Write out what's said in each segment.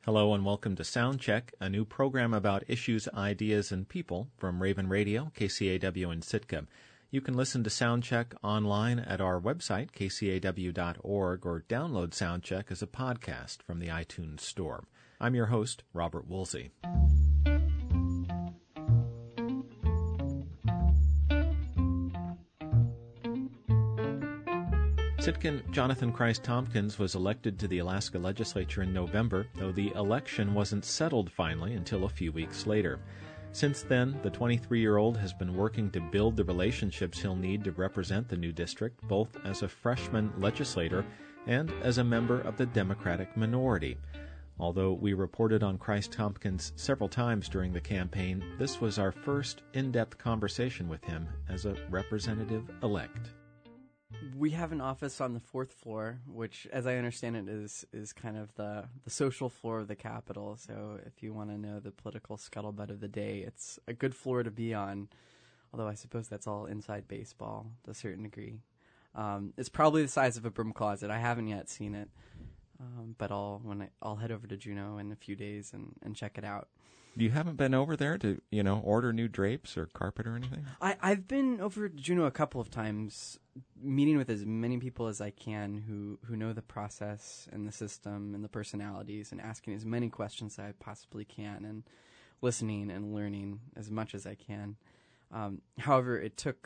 Hello and welcome to Soundcheck, a new program about issues, ideas, and people from Raven Radio, KCAW in Sitka. You can listen to Soundcheck online at our website, kcaw.org, or download Soundcheck as a podcast from the iTunes Store. I'm your host, Robert Woolsey. Sitkan Jonathan Christ Tompkins was elected to the Alaska Legislature in November, though the election wasn't settled finally until a few weeks later. Since then, the 23-year-old has been working to build the relationships he'll need to represent the new district, both as a freshman legislator and as a member of the Democratic minority. Although we reported on Christ Tompkins several times during the campaign, this was our first in-depth conversation with him as a representative-elect. We have an office on the fourth floor, which, as I understand it, is kind of the social floor of the Capitol. So if you want to know the political scuttlebutt of the day, it's a good floor to be on, although I suppose that's all inside baseball to a certain degree. It's probably the size of a broom closet. I haven't yet seen it, but I'll head over to Juneau in a few days and check it out. You haven't been over there to, order new drapes or carpet or anything? I've been over to Juneau a couple of times, meeting with as many people as I can who know the process and the system and the personalities, and asking as many questions as I possibly can, and listening and learning as much as I can. However, it took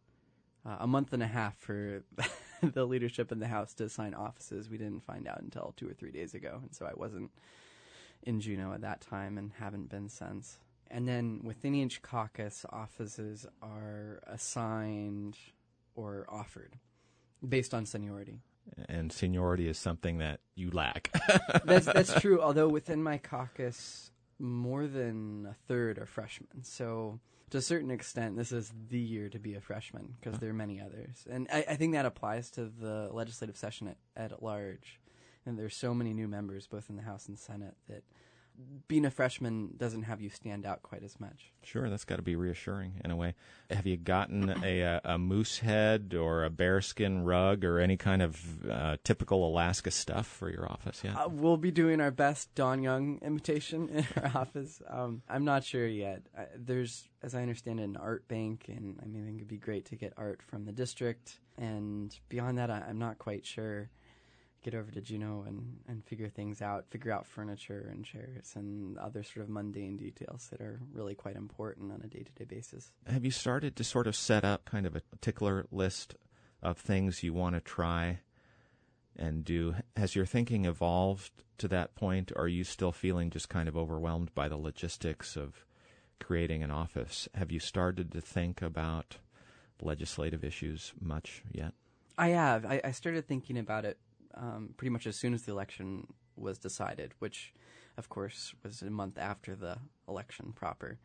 a month and a half for the leadership in the House to assign offices. We didn't find out until 2 or 3 days ago, and so I wasn't in Juneau at that time and haven't been since. And then within each caucus, offices are assigned or offered based on seniority. And seniority is something that you lack. That's true, although within my caucus, more than a third are freshmen. So to a certain extent, this is the year to be a freshman, because there are many others. And I think that applies to the legislative session at large. And there's so many new members, both in the House and Senate, that being a freshman doesn't have you stand out quite as much. Sure, that's got to be reassuring in a way. Have you gotten a moose head or a bearskin rug or any kind of typical Alaska stuff for your office yet? We'll be doing our best Don Young imitation in our office. I'm not sure yet. There's, as I understand it, an art bank, and I think it'd be great to get art from the district. And beyond that, I'm not quite sure. Get over to Juneau and figure things out, figure out furniture and chairs and other sort of mundane details that are really quite important on a day-to-day basis. Have you started to sort of set up kind of a particular list of things you want to try and do? Has your thinking evolved to that point, or are you still feeling just kind of overwhelmed by the logistics of creating an office? Have you started to think about legislative issues much yet? I have. I started thinking about it pretty much as soon as the election was decided, which, of course, was a month after the election proper.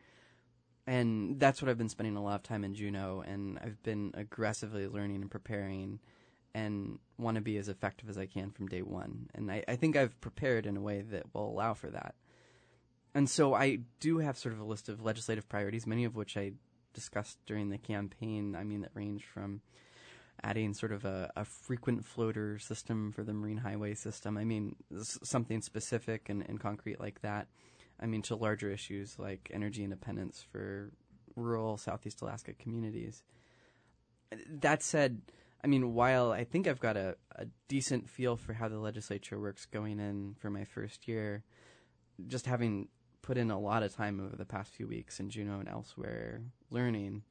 And that's what I've been spending a lot of time in Juneau, and I've been aggressively learning and preparing and want to be as effective as I can from day one. And I think I've prepared in a way that will allow for that. And so I do have sort of a list of legislative priorities, many of which I discussed during the campaign. That range from adding sort of a frequent floater system for the marine highway system. Something specific and concrete like that. To larger issues like energy independence for rural Southeast Alaska communities. That said, while I think I've got a decent feel for how the legislature works going in for my first year, just having put in a lot of time over the past few weeks in Juneau and elsewhere learning,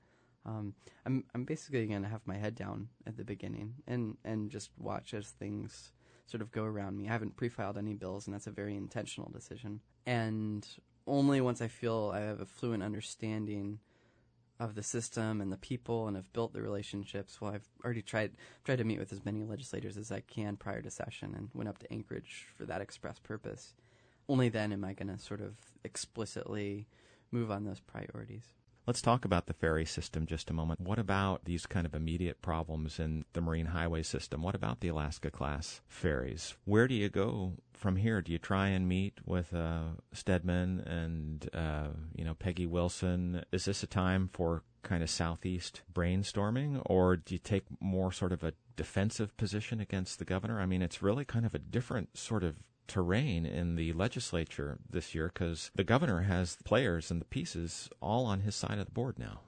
I'm basically going to have my head down at the beginning and just watch as things sort of go around me. I haven't pre-filed any bills, and that's a very intentional decision. And only once I feel I have a fluent understanding of the system and the people and have built the relationships, I've already tried to meet with as many legislators as I can prior to session, and went up to Anchorage for that express purpose. Only then am I going to sort of explicitly move on those priorities. Let's talk about the ferry system just a moment. What about these kind of immediate problems in the marine highway system? What about the Alaska-class ferries? Where do you go from here? Do you try and meet with Stedman and Peggy Wilson? Is this a time for kind of southeast brainstorming, or do you take more sort of a defensive position against the governor? It's really kind of a different sort of terrain in the legislature this year because the governor has the players and the pieces all on his side of the board now.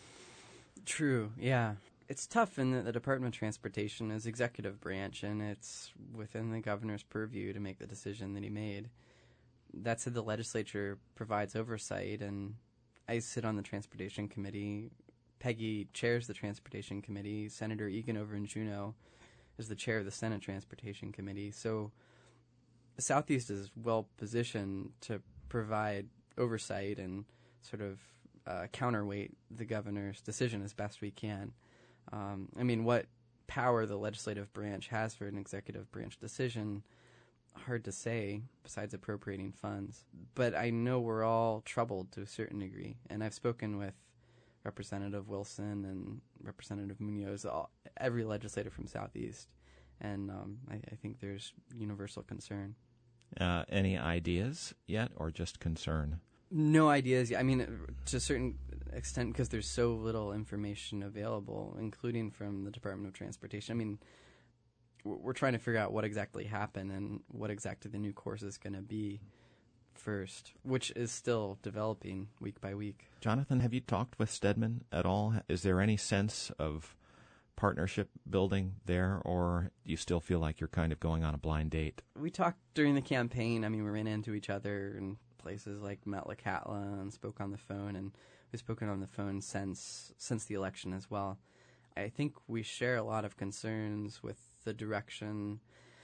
True, yeah. It's tough in that the Department of Transportation is executive branch, and it's within the governor's purview to make the decision that he made. That said, the legislature provides oversight, and I sit on the Transportation Committee. Peggy chairs the Transportation Committee. Senator Egan over in Juneau is the chair of the Senate Transportation Committee. So the Southeast is well positioned to provide oversight and sort of counterweight the governor's decision as best we can. I mean, what power the legislative branch has for an executive branch decision, hard to say, besides appropriating funds. But I know we're all troubled to a certain degree, and I've spoken with Representative Wilson and Representative Munoz, every legislator from Southeast, and I think there's universal concern. Any ideas yet, or just concern? No ideas. I mean, to a certain extent, because there's so little information available, including from the Department of Transportation. I mean, we're trying to figure out what exactly happened and what exactly the new course is going to be first, which is still developing week by week. Jonathan, have you talked with Stedman at all? Is there any sense of partnership building there, or do you still feel like you're kind of going on a blind date? We talked during the campaign. I mean, we ran into each other in places like Metlakatla and spoke on the phone, and we've spoken on the phone since the election as well. I think we share a lot of concerns with the direction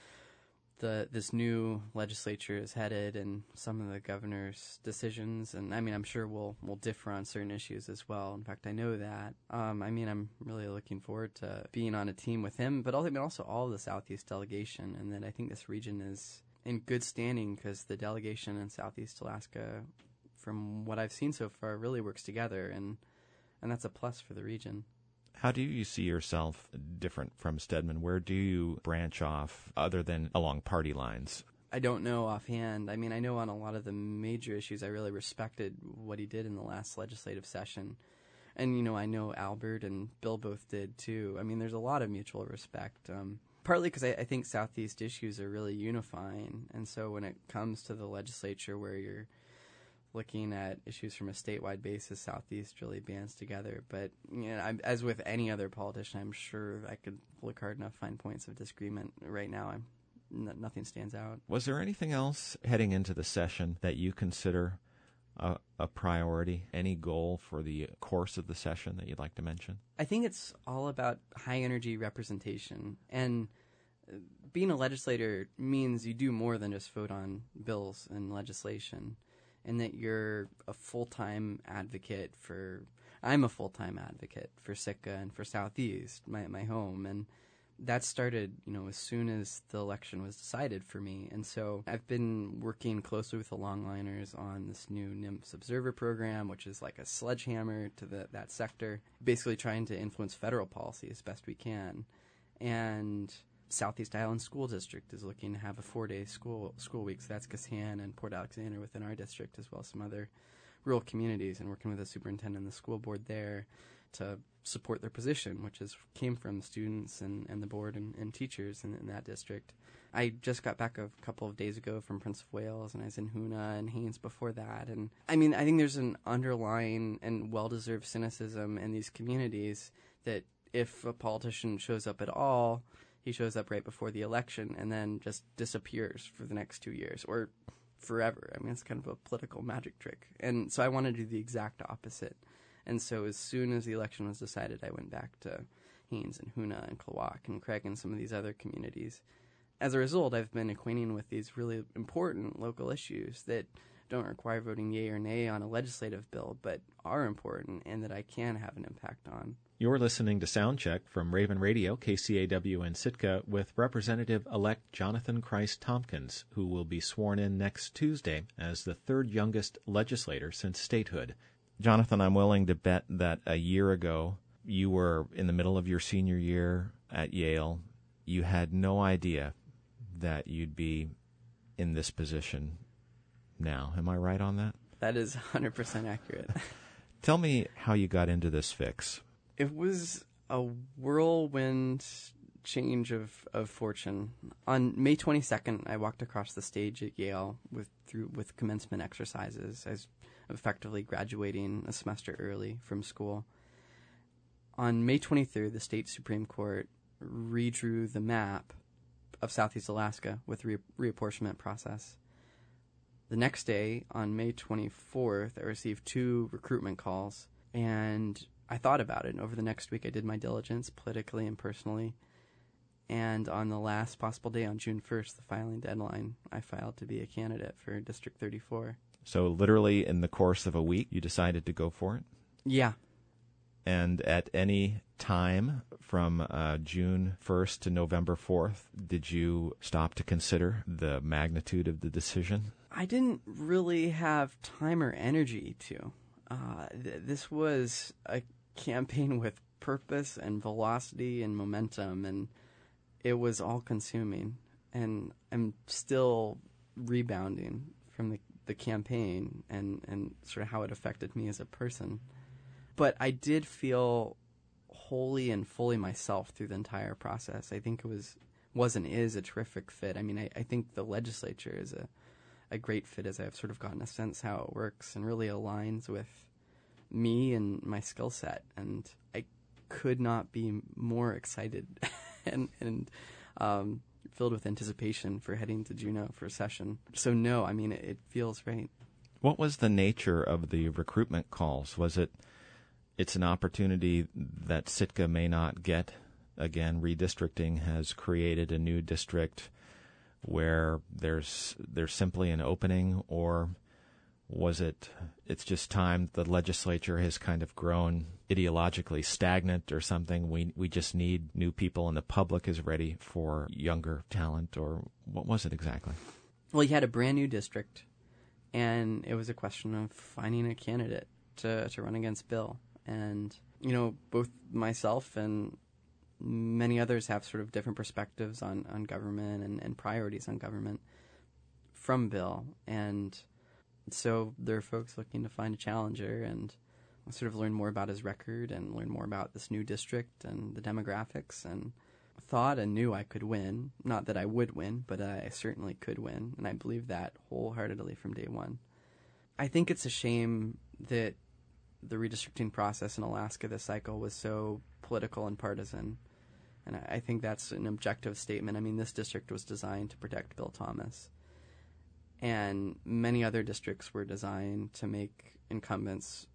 this new legislature is headed and some of the governor's decisions. And I mean, I'm sure we'll differ on certain issues as well. In fact, I know that. I mean, I'm really looking forward to being on a team with him, but also all of the Southeast delegation. And that I think this region is in good standing because the delegation in Southeast Alaska, from what I've seen so far, really works together. And that's a plus for the region. How do you see yourself different from Stedman? Where do you branch off other than along party lines? I don't know offhand. I mean, I know on a lot of the major issues I really respected what he did in the last legislative session. And, you know, I know Albert and Bill both did too. I mean, there's a lot of mutual respect. Partly because I think Southeast issues are really unifying. And so when it comes to the legislature where you're looking at issues from a statewide basis, Southeast really bands together. But you know, as with any other politician, I'm sure I could look hard enough to find points of disagreement. Right now, nothing stands out. Was there anything else heading into the session that you consider a priority? Any goal for the course of the session that you'd like to mention? I think it's all about high-energy representation. And being a legislator means you do more than just vote on bills and legislation. And that you're a full-time advocate I'm a full-time advocate for Sitka and for Southeast, my home. And that started, you know, as soon as the election was decided for me. And so I've been working closely with the Longliners on this new NIMS Observer program, which is like a sledgehammer to that sector, basically trying to influence federal policy as best we can. And Southeast Island School District is looking to have a 4-day school week. So that's Kasan and Port Alexander within our district, as well as some other rural communities, and working with the superintendent and the school board there to support their position, which came from students and the board and teachers in that district. I just got back a couple of days ago from Prince of Wales, and I was in Hoonah and Haines before that. And I mean, I think there's an underlying and well-deserved cynicism in these communities that if a politician shows up at all, he shows up right before the election and then just disappears for the next 2 years or forever. I mean, it's kind of a political magic trick. And so I want to do the exact opposite. And so as soon as the election was decided, I went back to Haines and Hoonah and Klawock and Craig and some of these other communities. As a result, I've been acquainting with these really important local issues that don't require voting yea or nay on a legislative bill, but are important and that I can have an impact on. You're listening to Soundcheck from Raven Radio, KCAW in Sitka, with Representative-elect Jonathan Christ Tompkins, who will be sworn in next Tuesday as the third youngest legislator since statehood. Jonathan, I'm willing to bet that a year ago you were in the middle of your senior year at Yale. You had no idea that you'd be in this position now. Am I right on that? That is 100% accurate. Tell me how you got into this fix. It was a whirlwind change of fortune. On May 22nd, I walked across the stage at Yale with commencement exercises as effectively graduating a semester early from school. On May 23rd, the state Supreme Court redrew the map of Southeast Alaska with the reapportionment process. The next day, on May 24th, I received 2 recruitment calls, and I thought about it. And over the next week, I did my diligence, politically and personally. And on the last possible day, on June 1st, the filing deadline, I filed to be a candidate for District 34. So literally in the course of a week, you decided to go for it? Yeah. And at any time from June 1st to November 4th, did you stop to consider the magnitude of the decision? I didn't really have time or energy to. This was a campaign with purpose and velocity and momentum, and it was all-consuming. And I'm still rebounding from the campaign and sort of how it affected me as a person. But I did feel wholly and fully myself through the entire process. I think it was and is a terrific fit. I mean, I think the legislature is a great fit, as I've sort of gotten a sense how it works and really aligns with me and my skill set. And I could not be more excited and filled with anticipation for heading to Juneau for a session. So no, I mean, it feels right. What was the nature of the recruitment calls? Was it's an opportunity that Sitka may not get? Again, redistricting has created a new district where there's simply an opening, or was it's just time the legislature has kind of grown ideologically stagnant or something? We just need new people and the public is ready for younger talent, or what was it exactly? Well, you had a brand new district, and it was a question of finding a candidate to run against Bill. And, both myself and many others have sort of different perspectives on government and priorities on government from Bill. And so there are folks looking to find a challenger and sort of learn more about his record and learn more about this new district and the demographics, and thought and knew I could win. Not that I would win, but I certainly could win. And I believe that wholeheartedly from day one. I think it's a shame that the redistricting process in Alaska this cycle was so political and partisan. And I think that's an objective statement. I mean, this district was designed to protect Bill Thomas. And many other districts were designed to make incumbents,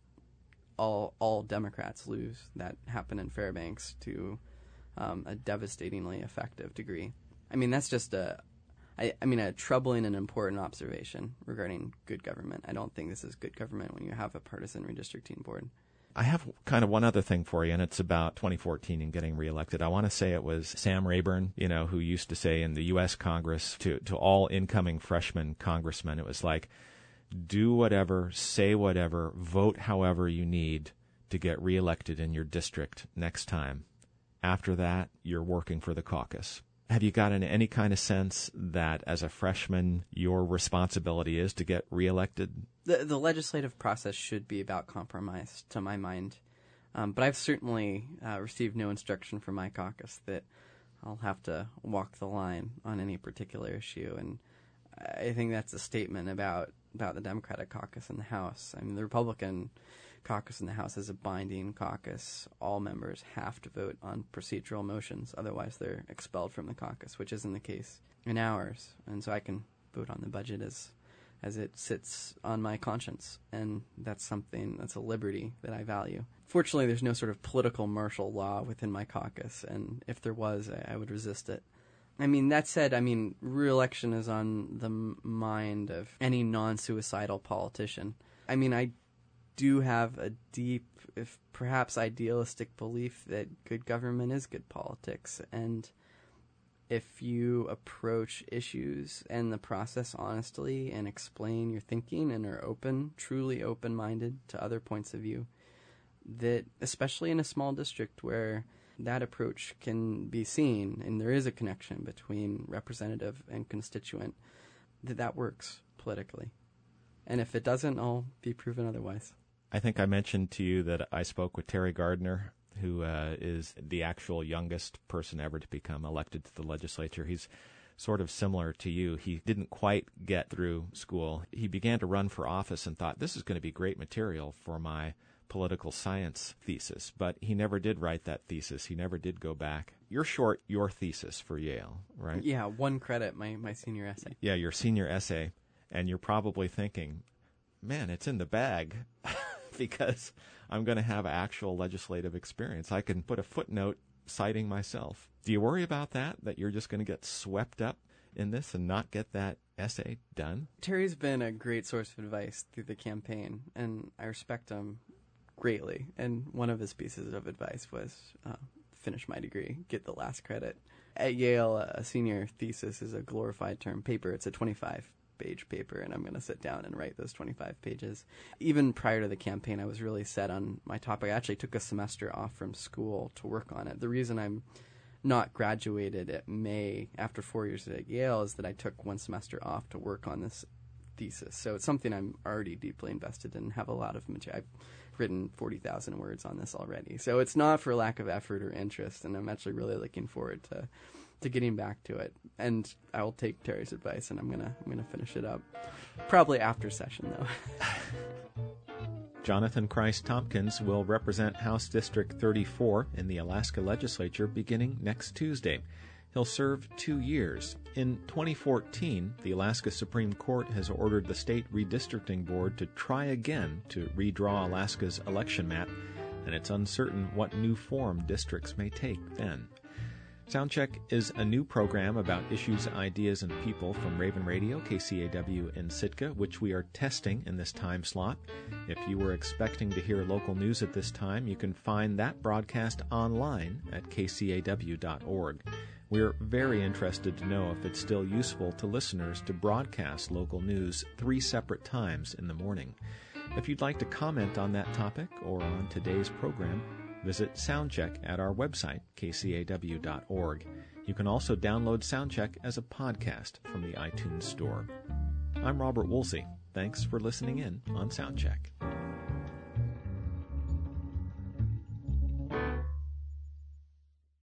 all Democrats, lose. That happened in Fairbanks to a devastatingly effective degree. I mean, that's just a troubling and important observation regarding good government. I don't think this is good government when you have a partisan redistricting board. I have kind of one other thing for you, and it's about 2014 and getting reelected. I want to say it was Sam Rayburn, who used to say in the U.S. Congress to all incoming freshman congressmen, it was like, do whatever, say whatever, vote however you need to get reelected in your district next time. After that, you're working for the caucus. Have you gotten any kind of sense that as a freshman, your responsibility is to get reelected? The legislative process should be about compromise, to my mind. But I've certainly received no instruction from my caucus that I'll have to walk the line on any particular issue. And I think that's a statement about the Democratic caucus in the House. I mean, the Republican caucus in the House is a binding caucus. All members have to vote on procedural motions, otherwise they're expelled from the caucus, which isn't the case in ours. And so I can vote on the budget as it sits on my conscience, and that's a liberty that I value. Fortunately, there's no sort of political martial law within my caucus, and if there was, I would resist it. I mean, that said, re-election is on the mind of any non-suicidal politician. I mean, I do have a deep, if perhaps idealistic, belief that good government is good politics. And if you approach issues and the process honestly and explain your thinking and are open, truly open-minded to other points of view, that especially in a small district where that approach can be seen and there is a connection between representative and constituent, that works politically. And if it doesn't, I'll be proven otherwise. I think I mentioned to you that I spoke with Terry Gardner who is the actual youngest person ever to become elected to the legislature. He's sort of similar to you. He didn't quite get through school. He began to run for office and thought, this is going to be great material for my political science thesis, but he never did write that thesis. He never did go back. You're short your thesis for Yale, right? Yeah, 1 credit, my senior essay. Yeah, your senior essay, and you're probably thinking, man, it's in the bag because I'm going to have actual legislative experience. I can put a footnote citing myself. Do you worry about that you're just going to get swept up in this and not get that essay done? Terry's been a great source of advice through the campaign, and I respect him greatly. And one of his pieces of advice was finish my degree, get the last credit. At Yale, a senior thesis is a glorified term paper. It's a 25-page paper, and I'm going to sit down and write those 25 pages. Even prior to the campaign, I was really set on my topic. I actually took a semester off from school to work on it. The reason I'm not graduated at May after 4 years at Yale is that I took 1 semester off to work on this thesis. So it's something I'm already deeply invested in and have a lot of material. I've written 40,000 words on this already. So it's not for lack of effort or interest, and I'm actually really looking forward to getting back to it. And I will take Terry's advice, and I'm gonna finish it up. Probably after session, though. Jonathan Christ Tompkins will represent House District 34 in the Alaska Legislature beginning next Tuesday. He'll serve 2 years. In 2014, the Alaska Supreme Court has ordered the State Redistricting Board to try again to redraw Alaska's election map, and it's uncertain what new form districts may take then. Soundcheck is a new program about issues, ideas, and people from Raven Radio, KCAW in Sitka, which we are testing in this time slot. If you were expecting to hear local news at this time, you can find that broadcast online at kcaw.org. We're very interested to know if it's still useful to listeners to broadcast local news 3 separate times in the morning. If you'd like to comment on that topic or on today's program, visit Soundcheck at our website, kcaw.org. You can also download Soundcheck as a podcast from the iTunes Store. I'm Robert Woolsey. Thanks for listening in on Soundcheck.